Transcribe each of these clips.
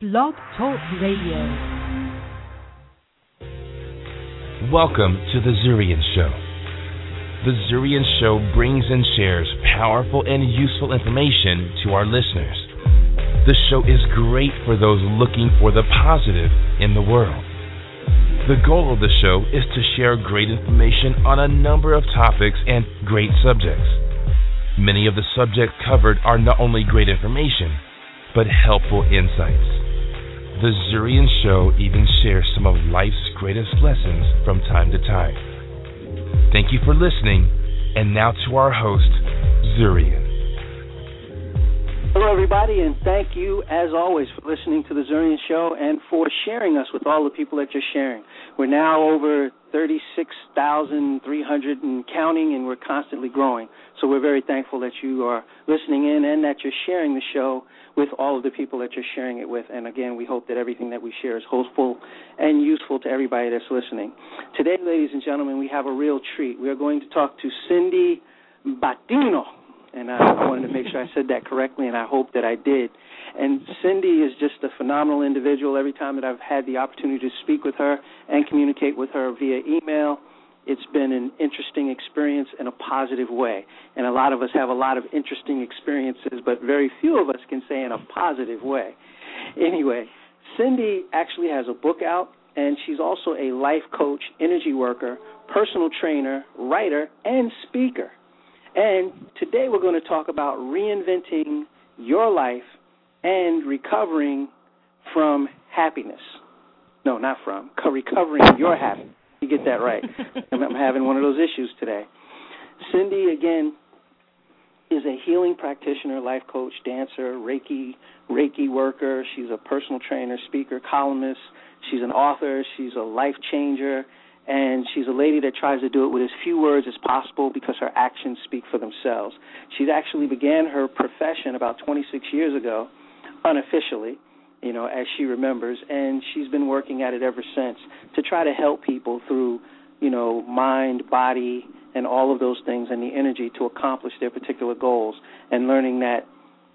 Blog Talk Radio. Welcome to The Zurian Show. The Zurian Show brings and shares powerful and useful information to our listeners. The show is great for those looking for the positive in the world. The goal of the show is to share great information on a number of topics and great subjects. Many of the subjects covered are not only great information, but helpful insights. The Zurian Show even shares some of life's greatest lessons from time to time. Thank you for listening, and now to our host, Zurian. Hello, everybody, and thank you, as always, for listening to The Zurian Show and for sharing us with all the people that you're sharing. We're now over 36,300 and counting, and we're constantly growing. So we're very thankful that you are listening in and that you're sharing the show with all of the people that you're sharing it with. And, again, we hope that everything that we share is hopeful and useful to everybody that's listening. Today, ladies and gentlemen, we have a real treat. We are going to talk to Cindy Battino. And I wanted to make sure I said that correctly, and I hope that I did. And Cindy is just a phenomenal individual. Every time that I've had the opportunity to speak with her and communicate with her via email, it's been an interesting experience in a positive way. And a lot of us have a lot of interesting experiences, but very few of us can say in a positive way. Anyway, Cindy actually has a book out, and she's also a life coach, energy worker, personal trainer, writer, and speaker. And today we're going to talk about reinventing your life and recovering from happiness. No, not from. Recovering your happiness. You get that right. I'm having one of those issues today. Cindy, again, is a healing practitioner, life coach, dancer, Reiki worker. She's a personal trainer, speaker, columnist. She's an author. She's a life changer. And she's a lady that tries to do it with as few words as possible because her actions speak for themselves. She actually began her profession about 26 years ago, unofficially, as she remembers, and she's been working at it ever since to try to help people through, mind, body, and all of those things and the energy to accomplish their particular goals, and learning that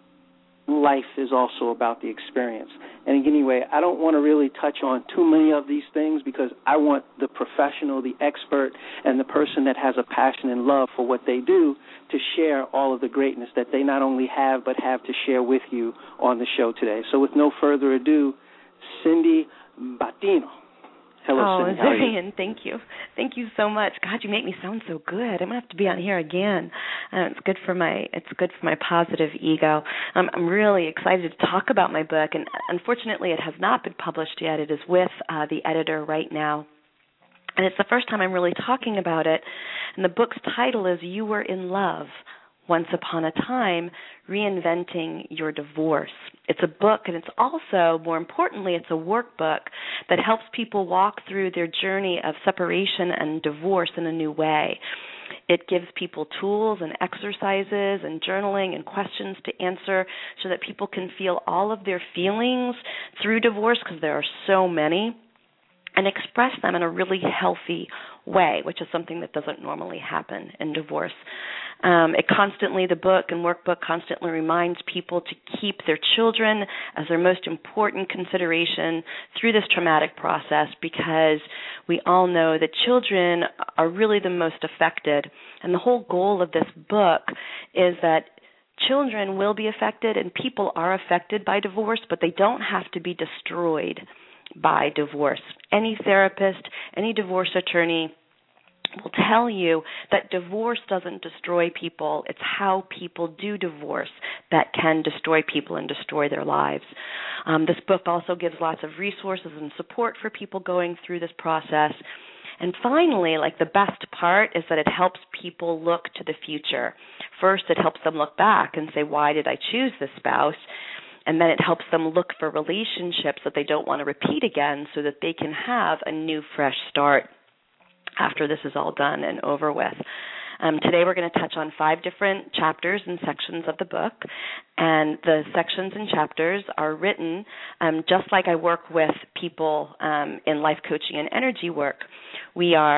life is also about the experience. And anyway, I don't want to really touch on too many of these things because I want the professional, the expert, and the person that has a passion and love for what they do to share all of the greatness that they not only have but have to share with you on the show today. So with no further ado, Cindy Battino. Hello, Cindy. How are you? Zurian, thank you. Thank you so much. God, you make me sound so good. I'm gonna have to be on here again. It's good for my positive ego. I'm really excited to talk about my book, and unfortunately, it has not been published yet. It is with the editor right now, and it's the first time I'm really talking about it. And the book's title is "You Were in Love Once Upon a Time, Reinventing Your Divorce." It's a book, and it's also, more importantly, it's a workbook that helps people walk through their journey of separation and divorce in a new way. It gives people tools and exercises and journaling and questions to answer so that people can feel all of their feelings through divorce, because there are so many, and express them in a really healthy way, which is something that doesn't normally happen in divorce. The book and workbook constantly reminds people to keep their children as their most important consideration through this traumatic process, because we all know that children are really the most affected. And the whole goal of this book is that children will be affected and people are affected by divorce, but they don't have to be destroyed by divorce. Any therapist, any divorce attorney will tell you that divorce doesn't destroy people. It's how people do divorce that can destroy people and destroy their lives. This book also gives lots of resources and support for people going through this process. And finally, the best part is that it helps people look to the future. First, it helps them look back and say, why did I choose this spouse? And then it helps them look for relationships that they don't want to repeat again so that they can have a new, fresh start after this is all done and over with. Today we're going to touch on 5 different chapters and sections of the book, and the sections and chapters are written just like I work with people in life coaching and energy work. We are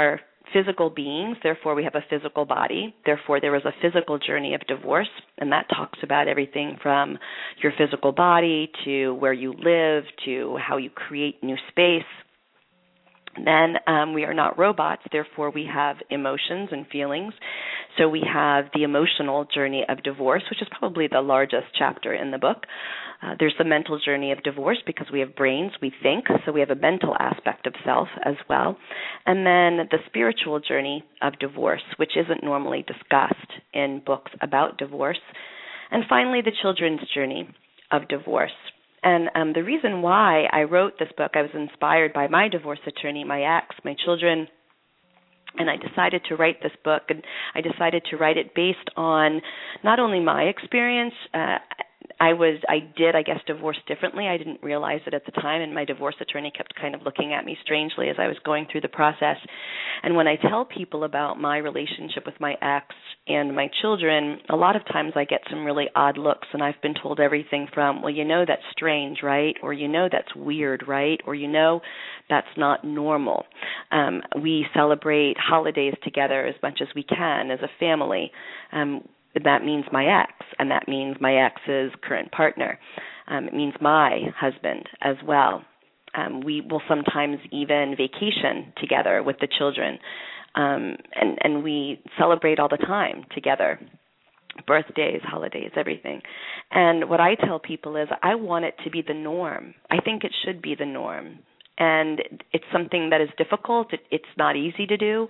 physical beings, therefore we have a physical body. Therefore, there was a physical journey of divorce, and that talks about everything from your physical body to where you live to how you create new space. Then we are not robots, therefore we have emotions and feelings. So we have the emotional journey of divorce, which is probably the largest chapter in the book. There's the mental journey of divorce because we have brains, we think, so we have a mental aspect of self as well. And then the spiritual journey of divorce, which isn't normally discussed in books about divorce. And finally, the children's journey of divorce. And the reason why I wrote this book, I was inspired by my divorce attorney, my ex, my children, and I decided to write this book, and I decided to write it based on not only my experience. I did divorce differently. I didn't realize it at the time, and my divorce attorney kept kind of looking at me strangely as I was going through the process. And when I tell people about my relationship with my ex and my children, a lot of times I get some really odd looks, and I've been told everything from, well, that's strange, right? Or that's weird, right? Or that's not normal. We celebrate holidays together as much as we can as a family. That means my ex, and that means my ex's current partner. It means my husband as well. We will sometimes even vacation together with the children, and we celebrate all the time together, birthdays, holidays, everything. And what I tell people is I want it to be the norm. I think it should be the norm. And it's something that is difficult. It's not easy to do.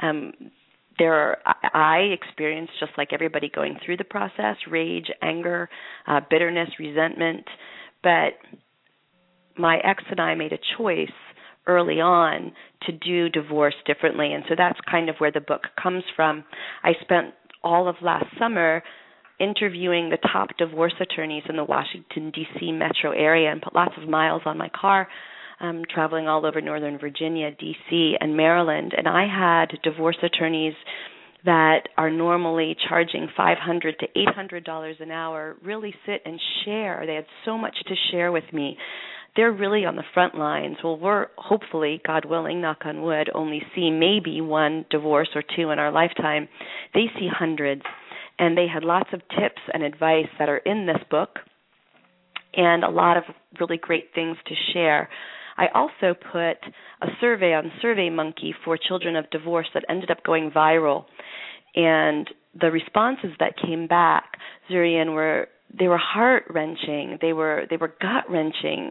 I experienced, just like everybody going through the process, rage, anger, bitterness, resentment. But my ex and I made a choice early on to do divorce differently, and so that's kind of where the book comes from. I spent all of last summer interviewing the top divorce attorneys in the Washington, D.C. metro area and put lots of miles on my car, traveling all over Northern Virginia, D.C., and Maryland. And I had divorce attorneys that are normally charging $500 to $800 an hour really sit and share. They had so much to share with me. They're really on the front lines. Well, we're hopefully, God willing, knock on wood, only see maybe one divorce or two in our lifetime. They see hundreds. And they had lots of tips and advice that are in this book and a lot of really great things to share. I also put a survey on SurveyMonkey for children of divorce that ended up going viral. And the responses that came back, Zurian, were heart-wrenching. They were gut-wrenching.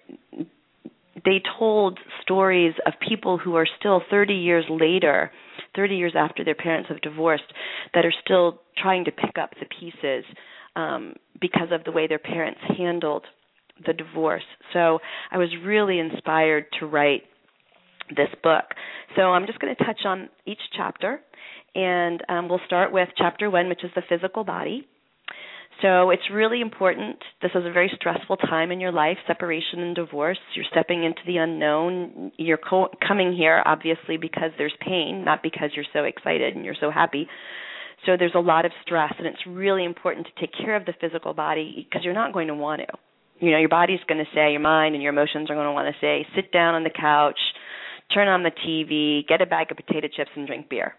They told stories of people who are still 30 years later, 30 years after their parents have divorced, that are still trying to pick up the pieces because of the way their parents handled the divorce. So I was really inspired to write this book. So I'm just going to touch on each chapter, and we'll start with chapter 1, which is the physical body. So it's really important. This is a very stressful time in your life, separation and divorce. You're stepping into the unknown. You're coming here, obviously, because there's pain, not because you're so excited and you're so happy. So there's a lot of stress, and it's really important to take care of the physical body because you're not going to want to. Your body's going to say, your mind and your emotions are going to want to say, sit down on the couch, turn on the TV, get a bag of potato chips, and drink beer.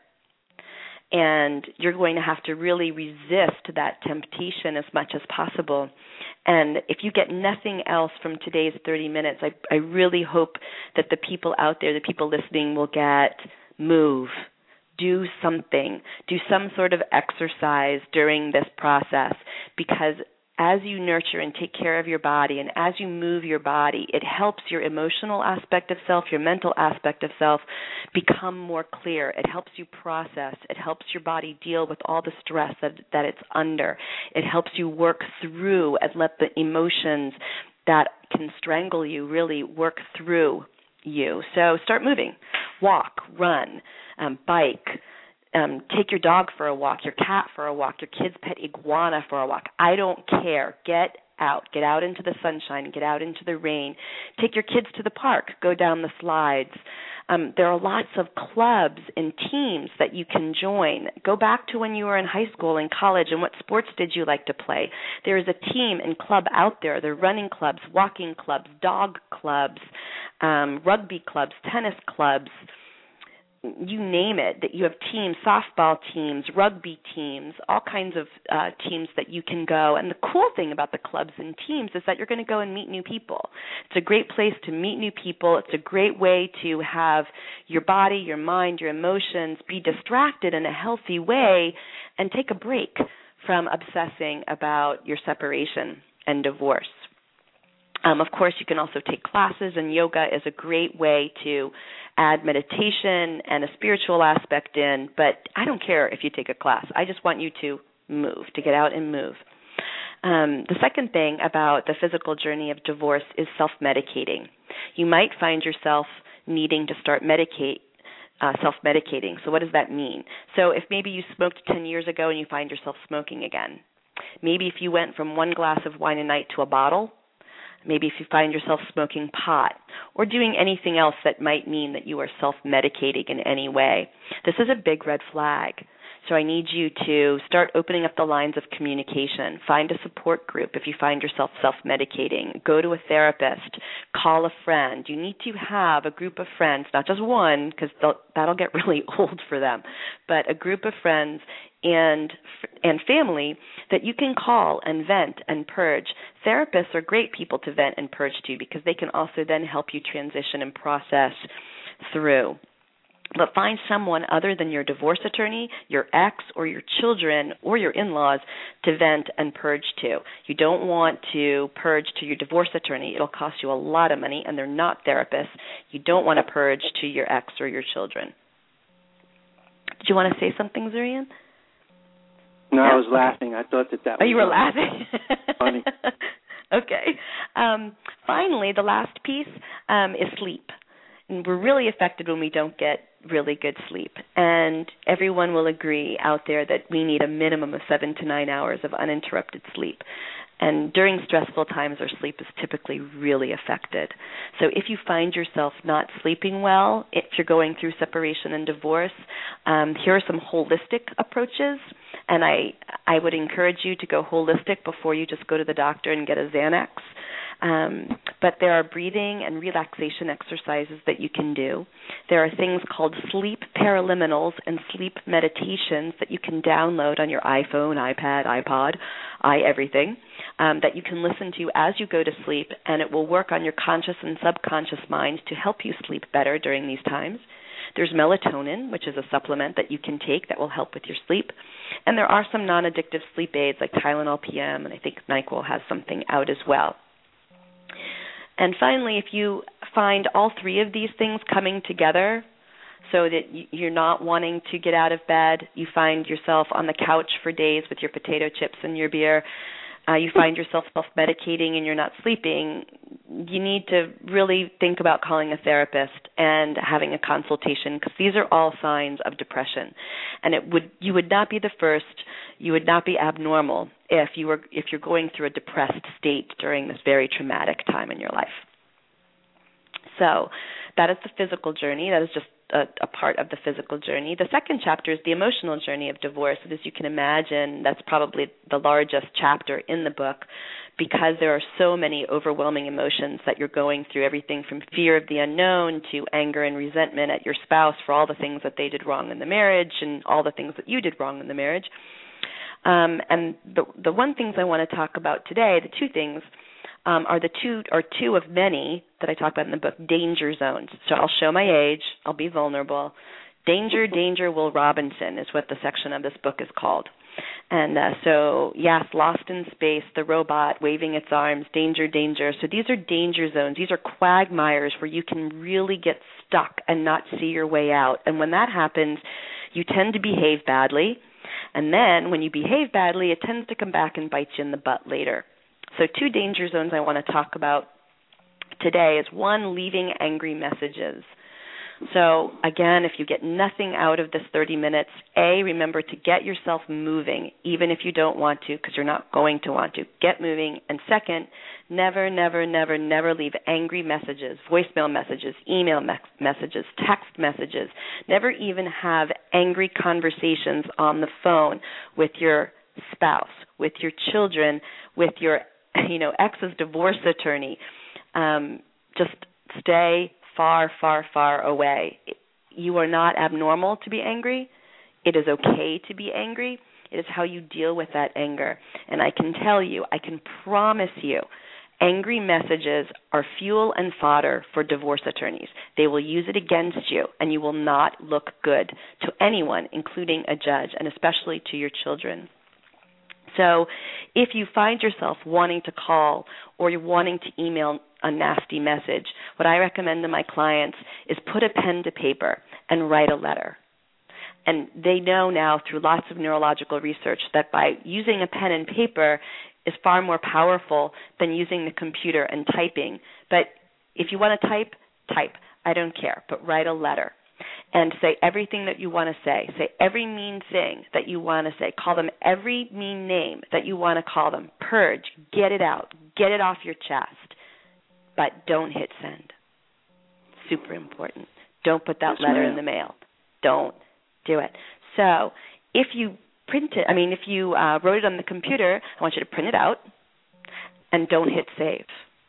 And you're going to have to really resist that temptation as much as possible. And if you get nothing else from today's 30 minutes, I really hope that the people out there, the people listening, will move, do something, do some sort of exercise during this process, because as you nurture and take care of your body and as you move your body, it helps your emotional aspect of self, your mental aspect of self become more clear. It helps you process. It helps your body deal with all the stress that it's under. It helps you work through and let the emotions that can strangle you really work through you. So start moving. Walk, run, bike. Take your dog for a walk, your cat for a walk, your kid's pet iguana for a walk. I don't care. Get out into the sunshine, get out into the rain. Take your kids to the park, go down the slides. There are lots of clubs and teams that you can join. Go back to when you were in high school and college, and what sports did you like to play? There is a team and club out there. There are running clubs, walking clubs, dog clubs, rugby clubs, tennis clubs. you name it, that you have teams, softball teams, rugby teams, all kinds of teams that you can go. And the cool thing about the clubs and teams is that you're going to go and meet new people. It's a great place to meet new people. It's a great way to have your body, your mind, your emotions be distracted in a healthy way and take a break from obsessing about your separation and divorce. Of course, you can also take classes, and yoga is a great way to add meditation and a spiritual aspect in, but I don't care if you take a class. I just want you to move, to get out and move. The second thing about the physical journey of divorce is self-medicating. You might find yourself needing to start self-medicating. So what does that mean? So if maybe you smoked 10 years ago and you find yourself smoking again, maybe if you went from one glass of wine a night to a bottle, maybe if you find yourself smoking pot or doing anything else that might mean that you are self-medicating in any way, this is a big red flag. So I need you to start opening up the lines of communication. Find a support group if you find yourself self-medicating. Go to a therapist. Call a friend. You need to have a group of friends, not just one, because that'll get really old for them, but a group of friends and family that you can call and vent and purge. Therapists are great people to vent and purge to because they can also then help you transition and process through. But find someone other than your divorce attorney, your ex, or your children, or your in-laws to vent and purge to. You don't want to purge to your divorce attorney. It'll cost you a lot of money, and they're not therapists. You don't want to purge to your ex or your children. Did you want to say something, Zurian? No, I was laughing. I thought that was... Oh, you were laughing? Funny. Okay. Finally, the last piece is sleep. And we're really affected when we don't get really good sleep. And everyone will agree out there that we need a minimum of 7 to 9 hours of uninterrupted sleep. And during stressful times, our sleep is typically really affected. So if you find yourself not sleeping well, if you're going through separation and divorce, here are some holistic approaches. And I would encourage you to go holistic before you just go to the doctor and get a Xanax. But there are breathing and relaxation exercises that you can do. There are things called sleep paraliminals and sleep meditations that you can download on your iPhone, iPad, iPod, everything, that you can listen to as you go to sleep, and it will work on your conscious and subconscious mind to help you sleep better during these times. There's melatonin, which is a supplement that you can take that will help with your sleep. And there are some non-addictive sleep aids like Tylenol PM, and I think NyQuil has something out as well. And finally, if you find all three of these things coming together so that you're not wanting to get out of bed, you find yourself on the couch for days with your potato chips and your beer, you find yourself self-medicating and you're not sleeping, you need to really think about calling a therapist and having a consultation, because these are all signs of depression. And you would not be the first, you would not be abnormal if you're going through a depressed state during this very traumatic time in your life. So that is the physical journey. That is just a part of the physical journey. The second chapter is the emotional journey of divorce. And as you can imagine, that's probably the largest chapter in the book because there are so many overwhelming emotions that you're going through, everything from fear of the unknown to anger and resentment at your spouse for all the things that they did wrong in the marriage and all the things that you did wrong in the marriage. And the one things I want to talk about today, the two things, are two of many that I talk about in the book, danger zones. So I'll show my age. I'll be vulnerable. Danger, Danger, Will Robinson is what the section of this book is called. And so, yes, Lost in Space, the robot waving its arms, danger, danger. So these are danger zones. These are quagmires where you can really get stuck and not see your way out. And when that happens, you tend to behave badly. And then when you behave badly, it tends to come back and bite you in the butt later. So two danger zones I want to talk about today is one, leaving angry messages. So again, if you get nothing out of this 30 minutes, remember to get yourself moving, even if you don't want to, because you're not going to want to. Get moving. And second, never, never, never, never leave angry messages, voicemail messages, email messages, text messages. Never even have angry conversations on the phone with your spouse, with your children, with your ex's divorce attorney. Just stay far, far, far away. you are not abnormal to be angry. It is okay to be angry. It is how you deal with that anger. And I can tell you, I can promise you, angry messages are fuel and fodder for divorce attorneys. They will use it against you, and you will not look good to anyone, including a judge, and especially to your children. So if you find yourself wanting to call or you're wanting to email a nasty message, what I recommend to my clients is put a pen to paper and write a letter. And they know now through lots of neurological research that by using a pen and paper is far more powerful than using the computer and typing. But if you want to type, type. I don't care. But write a letter and say everything that you want to say. Say every mean thing that you want to say. Call them every mean name that you want to call them. Purge. Get it out. Get it off your chest. But don't hit send. Super important. Don't put that letter in the mail. Don't do it. So if you if you wrote it on the computer, I want you to print it out and don't hit save.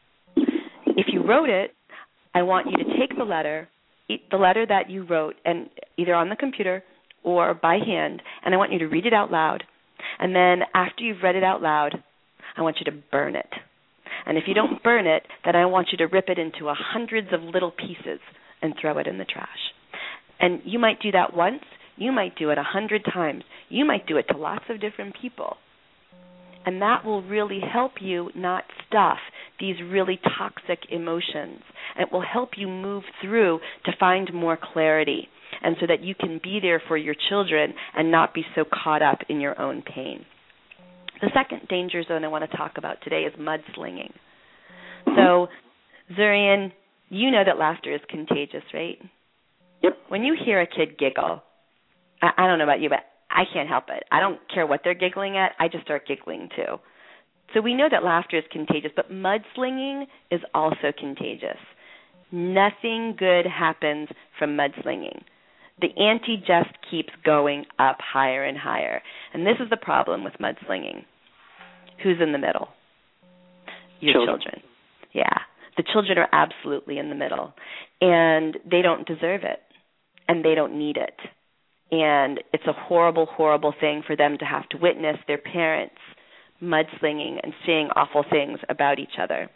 If you wrote it, I want you to take the letter that you wrote, and either on the computer or by hand, and I want you to read it out loud. And then after you've read it out loud, I want you to burn it. And if you don't burn it, then I want you to rip it into hundreds of little pieces and throw it in the trash. And you might do that once. You might do it 100 times. You might do it to lots of different people. And that will really help you not stuff these really toxic emotions. And it will help you move through to find more clarity, and so that you can be there for your children and not be so caught up in your own pain. The second danger zone I want to talk about today is mudslinging. So, Zurian, you know that laughter is contagious, right? Yep. When you hear a kid giggle, I don't know about you, but I can't help it. I don't care what they're giggling at. I just start giggling too. So we know that laughter is contagious, but mudslinging is also contagious. Nothing good happens from mudslinging. The ante just keeps going up higher and higher. And this is the problem with mudslinging. Who's in the middle? Your children. Yeah. The children are absolutely in the middle. And they don't deserve it. And they don't need it. And it's a horrible, horrible thing for them to have to witness their parents mudslinging and saying awful things about each other.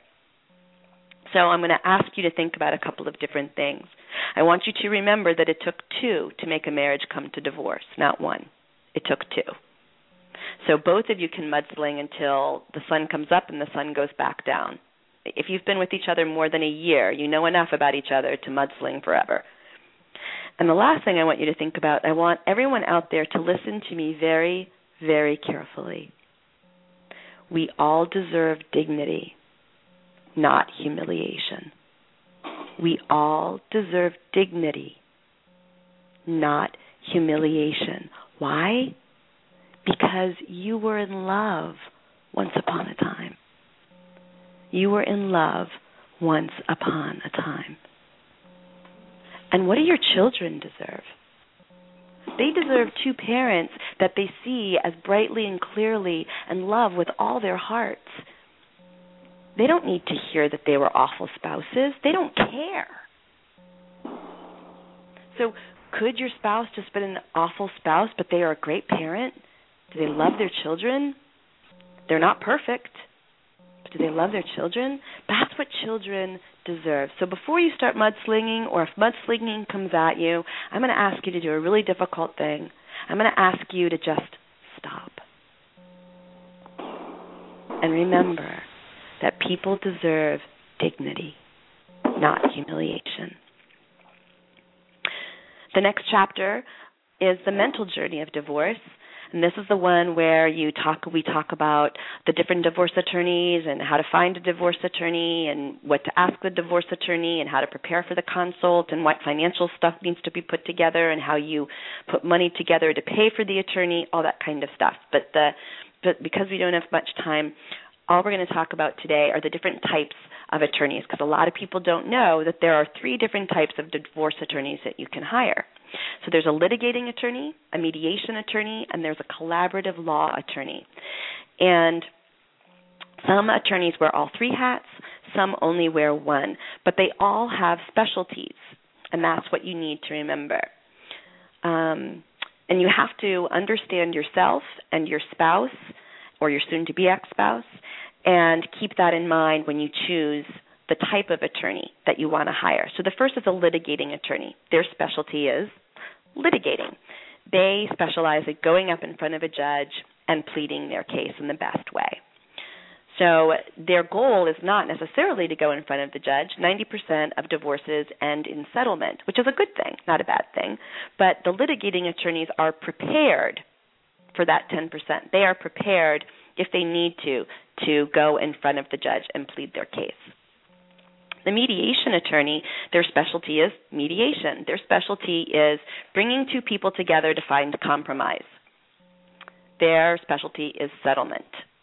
So I'm going to ask you to think about a couple of different things. I want you to remember that it took two to make a marriage come to divorce, not one. It took two. So both of you can mudsling until the sun comes up and the sun goes back down. If you've been with each other more than a year, you know enough about each other to mudsling forever. And the last thing I want you to think about, I want everyone out there to listen to me very, very carefully. We all deserve dignity, not humiliation. We all deserve dignity, not humiliation. Why? Because you were in love once upon a time. You were in love once upon a time. And what do your children deserve? They deserve two parents that they see as brightly and clearly and love with all their hearts. They don't need to hear that they were awful spouses. They don't care. So could your spouse just be an awful spouse, but they are a great parent? Do they love their children? They're not perfect, but do they love their children? That's what children deserve. So before you start mudslinging, or if mudslinging comes at you, I'm going to ask you to do a really difficult thing. I'm going to ask you to just stop. And remember that people deserve dignity, not humiliation. The next chapter is the mental journey of divorce. And this is the one where we talk about the different divorce attorneys and how to find a divorce attorney and what to ask the divorce attorney and how to prepare for the consult and what financial stuff needs to be put together and how you put money together to pay for the attorney, all that kind of stuff. But because we don't have much time, all we're going to talk about today are the different types of attorneys, because a lot of people don't know that there are 3 different types of divorce attorneys that you can hire. So there's a litigating attorney, a mediation attorney, and there's a collaborative law attorney. And some attorneys wear all 3 hats, some only wear one, but they all have specialties. And that's what you need to remember. And you have to understand yourself and your spouse or your soon-to-be ex-spouse, and keep that in mind when you choose the type of attorney that you want to hire. So the first is a litigating attorney. Their specialty is litigating. They specialize in going up in front of a judge and pleading their case in the best way. So their goal is not necessarily to go in front of the judge. 90% of divorces end in settlement, which is a good thing, not a bad thing. But the litigating attorneys are prepared for that 10%. They are prepared, if they need to go in front of the judge and plead their case. The mediation attorney, their specialty is mediation. Their specialty is bringing two people together to find compromise. Their specialty is settlement.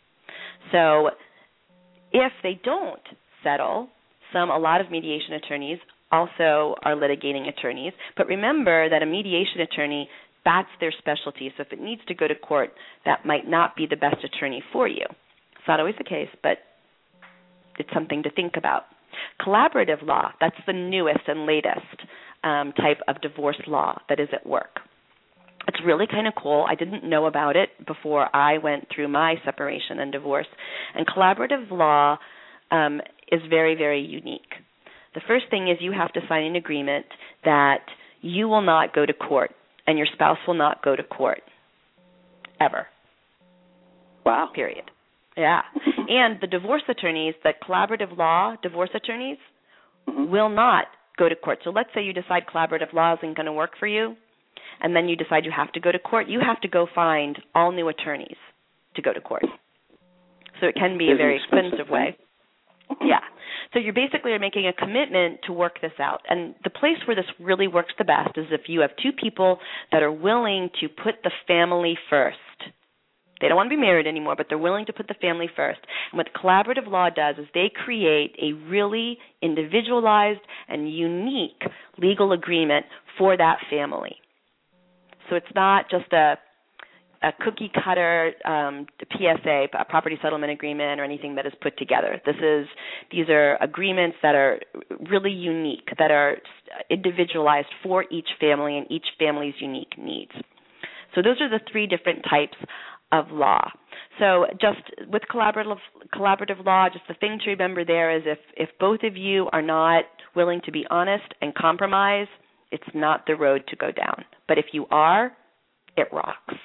So if they don't settle, a lot of mediation attorneys also are litigating attorneys. But remember that a mediation attorney, that's their specialty. So if it needs to go to court, that might not be the best attorney for you. It's not always the case, but it's something to think about. Collaborative law, that's the newest and latest type of divorce law that is at work. It's really kind of cool. I didn't know about it before I went through my separation and divorce. And collaborative law is very, very unique. The first thing is you have to sign an agreement that you will not go to court and your spouse will not go to court ever. Wow. Period. Yeah. And the divorce attorneys, the collaborative law divorce attorneys, will not go to court. So let's say you decide collaborative law isn't going to work for you, and then you decide you have to go to court. You have to go find all new attorneys to go to court. So it can be a very expensive way. Yeah. So you basically are making a commitment to work this out. And the place where this really works the best is if you have two people that are willing to put the family first. They don't want to be married anymore, but they're willing to put the family first. And what collaborative law does is they create a really individualized and unique legal agreement for that family. So it's not just a cookie-cutter PSA, a property settlement agreement, or anything that is put together. These are agreements that are really unique, that are individualized for each family and each family's unique needs. So those are the three different types of law. So just with collaborative law, just the thing to remember there is if both of you are not willing to be honest and compromise, it's not the road to go down. But if you are, it rocks.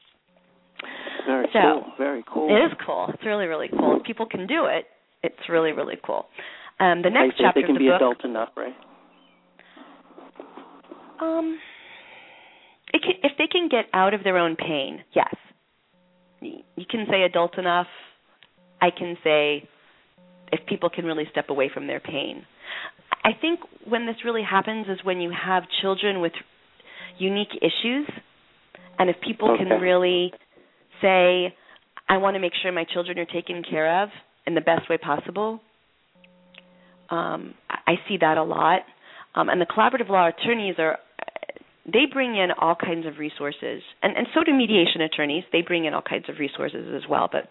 Very cool. Very cool. It is cool. It's really, really cool. If people can do it, it's really, really cool. The next chapter of the book. They can be adult enough, right? If they can get out of their own pain, yes. You can say adult enough. I can say if people can really step away from their pain. I think when this really happens is when you have children with unique issues, and if people can really say, I want to make sure my children are taken care of in the best way possible, I see that a lot. And the collaborative law attorneys they bring in all kinds of resources, and so do mediation attorneys. They bring in all kinds of resources as well. But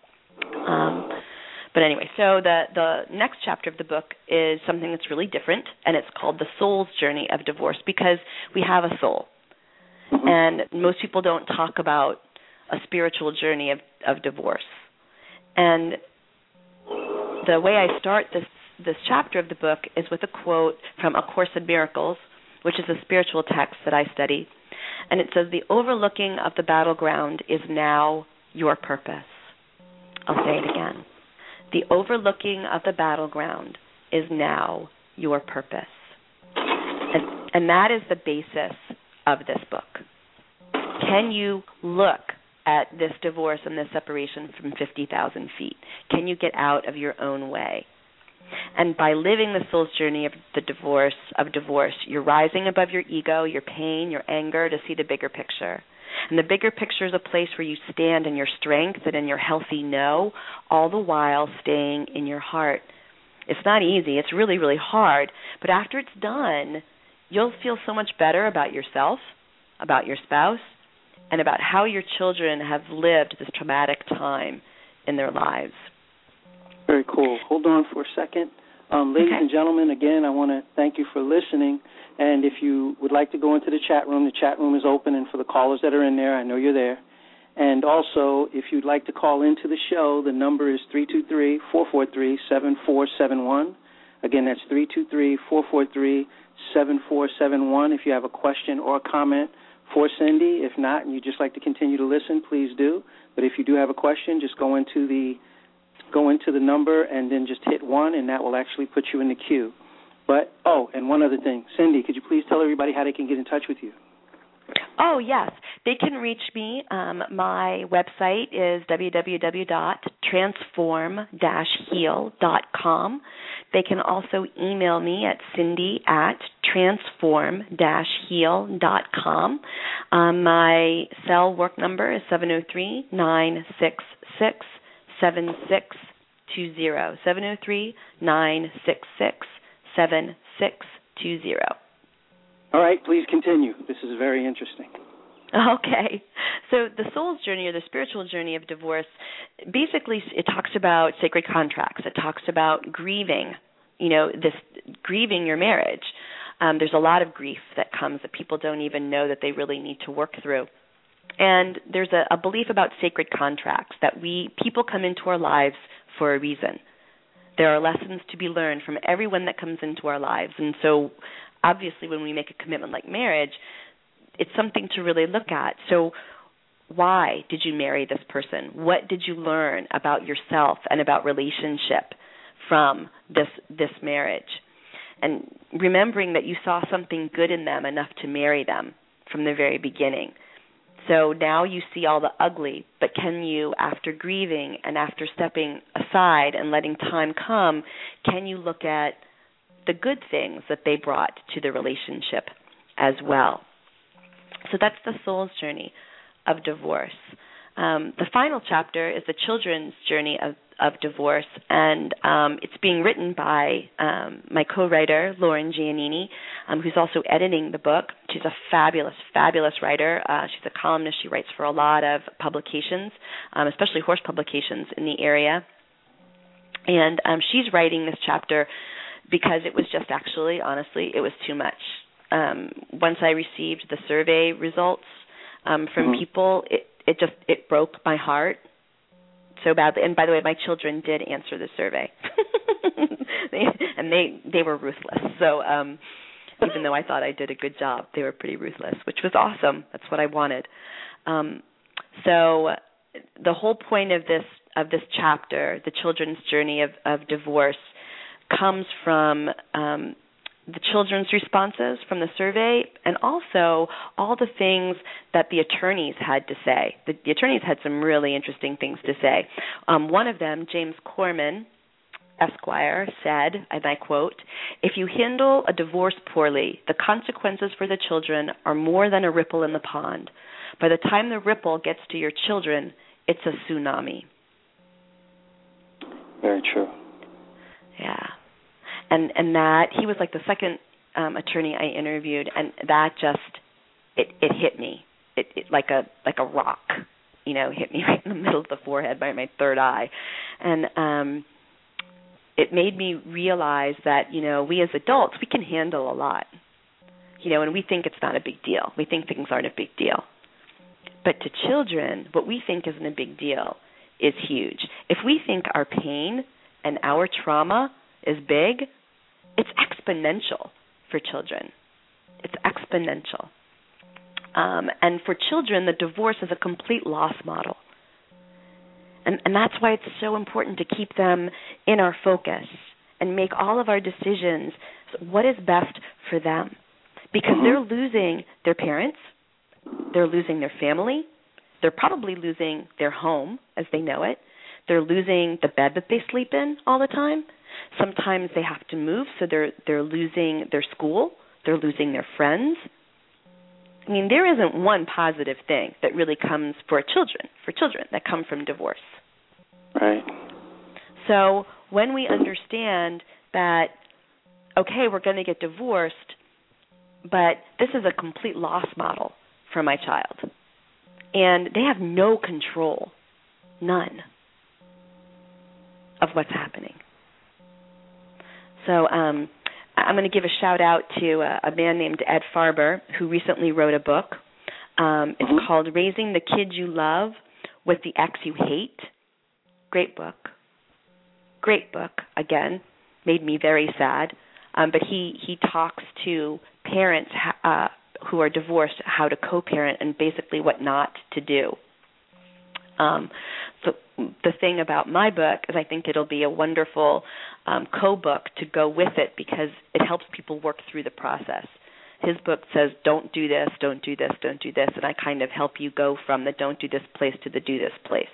anyway, so the next chapter of the book is something that's really different, and it's called The Soul's Journey of Divorce, because we have a soul. And most people don't talk about a spiritual journey of divorce. And the way I start this chapter of the book is with a quote from A Course in Miracles, which is a spiritual text that I study. And it says, the overlooking of the battleground is now your purpose. I'll say it again. The overlooking of the battleground is now your purpose. And that is the basis of this book. Can you look at this divorce and this separation from 50,000 feet? Can you get out of your own way? And by living the soul's journey of divorce, you're rising above your ego, your pain, your anger to see the bigger picture. And the bigger picture is a place where you stand in your strength and in your healthy no, all the while staying in your heart. It's not easy. It's really, really hard. But after it's done, you'll feel so much better about yourself, about your spouse, and about how your children have lived this traumatic time in their lives. Very cool. Hold on for a second. Ladies and gentlemen, again, I want to thank you for listening. And if you would like to go into the chat room is open. And for the callers that are in there, I know you're there. And also, if you'd like to call into the show, the number is 323-443-7471. Again, that's 323-443-7471. If you have a question or a comment for Cindy. If not, and you'd just like to continue to listen, please do. But if you do have a question, just go into the number and then just hit 1, and that will actually put you in the queue. But, and one other thing. Cindy, could you please tell everybody how they can get in touch with you? Oh, yes. They can reach me. My website is www.transform-heal.com. They can also email me at cindy@transform-heal.com. My cell work number is 703-966-7620. 703-966-7620. All right, please continue. This is very interesting. Okay. So the soul's journey, or the spiritual journey of divorce, basically it talks about sacred contracts. It talks about grieving, grieving your marriage. There's a lot of grief that comes that people don't even know that they really need to work through. And there's a belief about sacred contracts, that people come into our lives for a reason. There are lessons to be learned from everyone that comes into our lives. And so obviously when we make a commitment like marriage, it's something to really look at. So why did you marry this person? What did you learn about yourself and about relationship from this marriage? And remembering that you saw something good in them enough to marry them from the very beginning. So now you see all the ugly, but can you, after grieving and after stepping aside and letting time come, can you look at the good things that they brought to the relationship as well? So that's the soul's journey of divorce. The final chapter is the children's journey of divorce, and it's being written by my co-writer, Lauren Giannini, who's also editing the book. She's a fabulous, fabulous writer. She's a columnist. She writes for a lot of publications, especially horse publications in the area. And she's writing this chapter because it was just honestly, it was too much. Once I received the survey results from people, it broke my heart so badly. And by the way, my children did answer the survey, they were ruthless. So even though I thought I did a good job, they were pretty ruthless, which was awesome. That's what I wanted. So the whole point of this chapter, the children's journey of divorce, comes from the children's responses from the survey, and also all the things that the attorneys had to say. The attorneys had some really interesting things to say. One of them, James Corman, Esquire, said, and I quote, "If you handle a divorce poorly, the consequences for the children are more than a ripple in the pond. By the time the ripple gets to your children, it's a tsunami." Very true. Yeah. And that he was like the second attorney I interviewed, and that just it hit me. It like a rock, hit me right in the middle of the forehead, by my third eye, and it made me realize that we as adults, we can handle a lot, and we think it's not a big deal. We think things aren't a big deal, but to children, what we think isn't a big deal is huge. If we think our pain and our trauma is big, it's exponential for children. It's exponential. And for children, the divorce is a complete loss model. And that's why it's so important to keep them in our focus and make all of our decisions what is best for them. Because they're losing their parents, they're losing their family, they're probably losing their home as they know it, they're losing the bed that they sleep in all the time. Sometimes they have to move, so they're losing their school, they're losing their friends. I mean, there isn't one positive thing that really comes for children that come from divorce. Right. So when we understand that, okay, we're going to get divorced, but this is a complete loss model for my child, and they have no control, none, of what's happening. So I'm going to give a shout-out to a man named Ed Farber, who recently wrote a book. It's called Raising the Kids You Love with the Ex You Hate. Great book. Great book, again. Made me very sad. But he talks to parents who are divorced how to co-parent and basically what not to do. So the thing about my book is I think it'll be a wonderful co-book to go with it because it helps people work through the process. His book says, don't do this, don't do this, don't do this, and I kind of help you go from the don't do this place to the do this place.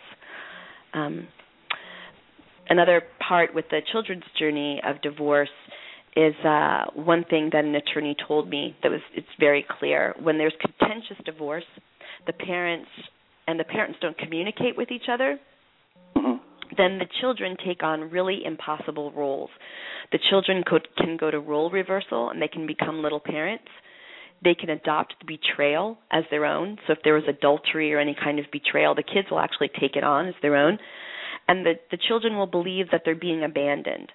Another part with the children's journey of divorce is one thing that an attorney told me it's very clear. When there's contentious divorce, the parents don't communicate with each other, then the children take on really impossible roles. The children can go to role reversal, and they can become little parents. They can adopt the betrayal as their own. So if there was adultery or any kind of betrayal, the kids will actually take it on as their own. And the children will believe that they're being abandoned,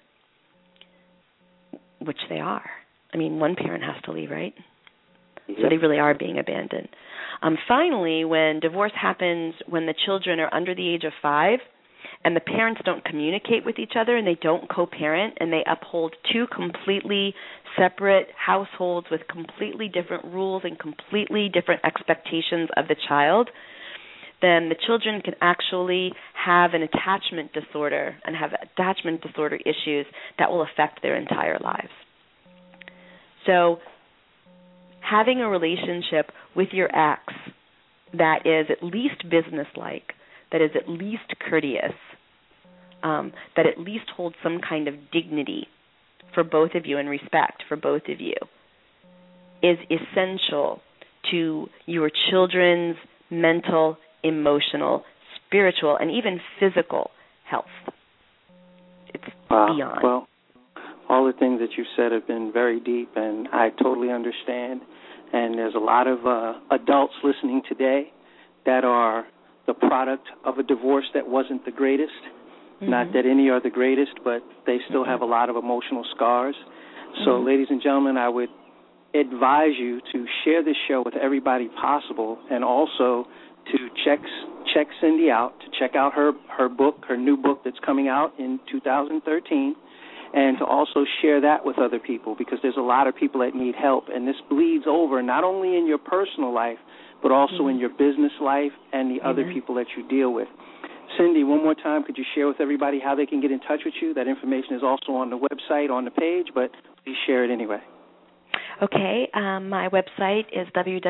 which they are. I mean, one parent has to leave, right? Yep. So they really are being abandoned. Finally, when divorce happens when the children are under the age of 5 and the parents don't communicate with each other and they don't co-parent and they uphold two completely separate households with completely different rules and completely different expectations of the child, then the children can actually have an attachment disorder and have attachment disorder issues that will affect their entire lives. So having a relationship with your ex that is at least businesslike, that is at least courteous, that at least holds some kind of dignity for both of you and respect for both of you is essential to your children's mental, emotional, spiritual, and even physical health. It's beyond. Well, all the things that you said have been very deep, and I totally understand. And there's a lot of adults listening today that are the product of a divorce that wasn't the greatest. Not that any are the greatest, but they still have a lot of emotional scars. So, ladies and gentlemen, I would advise you to share this show with everybody possible, and also to check Cindy out, to check out her book, her new book that's coming out in 2013, and to also share that with other people, because there's a lot of people that need help, and this bleeds over not only in your personal life, but also in your business life and the other people that you deal with. Cindy, one more time, could you share with everybody how they can get in touch with you? That information is also on the website, on the page, but please share it anyway. Okay, my website is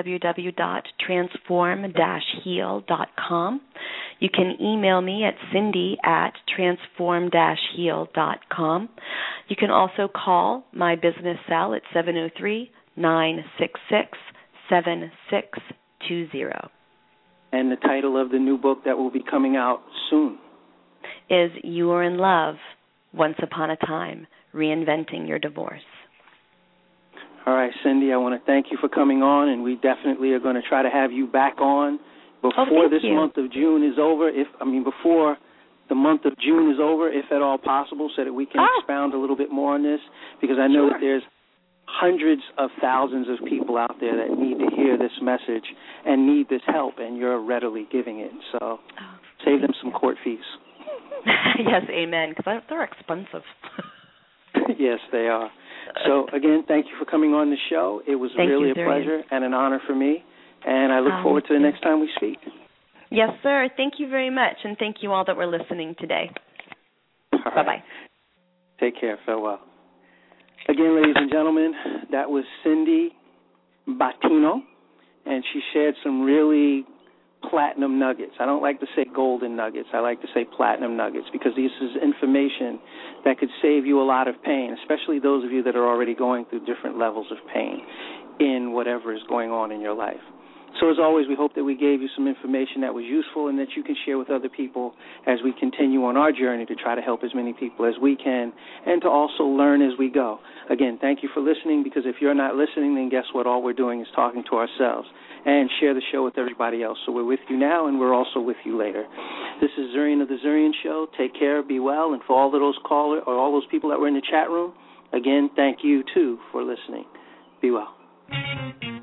www.transform-heal.com. You can email me at cindy@transform-heal.com. You can also call my business cell at 703-966-7620. And the title of the new book that will be coming out soon is You Were in Love, Once Upon a Time, Reinventing Your Divorce. All right, Cindy, I want to thank you for coming on, and we definitely are going to try to have you back on before this month of June is over. Before the month of June is over, if at all possible, so that we can expound a little bit more on this, because I know that there's hundreds of thousands of people out there that need to hear this message and need this help, and you're readily giving it. So save them some court fees. Yes, amen, because they're expensive. Yes, they are. So, again, thank you for coming on the show. It was really a pleasure and an honor for me, and I look forward to the next time we speak. Yes, sir. Thank you very much, and thank you all that were listening today. Bye-bye. Take care. Farewell. Again, ladies and gentlemen, that was Cindy Bottino, and she shared some really platinum nuggets. I don't like to say golden nuggets. I like to say platinum nuggets, because this is information that could save you a lot of pain, especially those of you that are already going through different levels of pain in whatever is going on in your life. So as always, we hope that we gave you some information that was useful and that you can share with other people as we continue on our journey to try to help as many people as we can, and to also learn as we go. Again, thank you for listening, because if you're not listening, then guess what? All we're doing is talking to ourselves. And share the show with everybody else. So we're with you now, and we're also with you later. This is Zurian of the Zurian Show. Take care, be well, and for all of those callers or all those people that were in the chat room, Again, thank you, too, for listening. Be well.